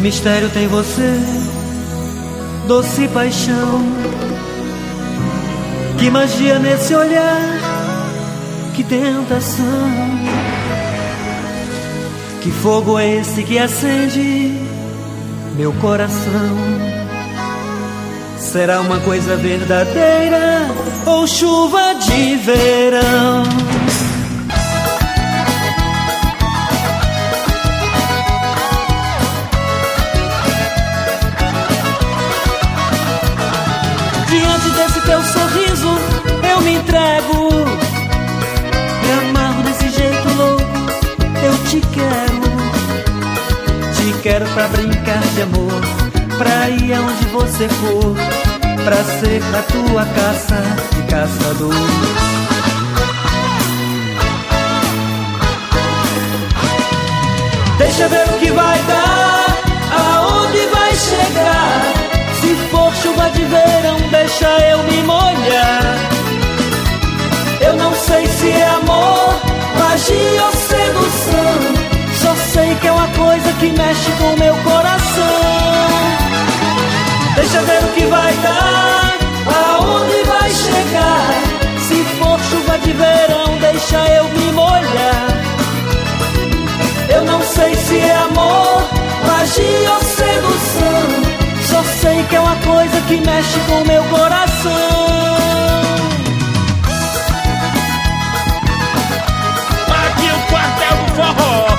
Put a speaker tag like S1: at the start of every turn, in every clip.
S1: mistério tem você, doce paixão. Que magia nesse olhar, que tentação. Que fogo é esse que acende meu coração? Será uma coisa verdadeira ou chuva de verão? Diante desse teu sorriso eu me entrego, me amarro desse jeito louco, eu te quero pra brincar de amor, pra ir aonde você for, pra ser a tua caça e caçador. Deixa ver o que vai dar, aonde vai chegar. Se for chuva de verão, deixa eu me molhar. Eu não sei se é amor, magia ou sedução, só sei que é uma coisa que mexe com meu coração. Deixa ver o que vai dar, aonde vai chegar. Se for chuva de verão, deixa eu me molhar. Eu não sei se é amor, magia ou sedução, só sei que é uma coisa que mexe com meu coração.
S2: Aqui o quartel do forró.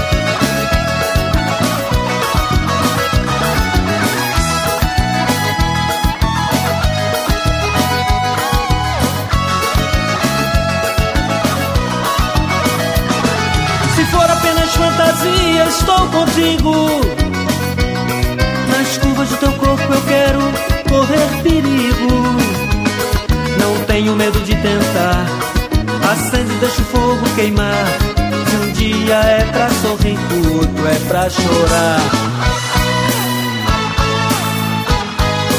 S1: Se for apenas fantasia, estou contigo. Nas curvas do teu corpo eu quero correr perigo. Não tenho medo de tentar, acende e deixa o fogo queimar. Se um dia é pra sorrir, o outro é pra chorar.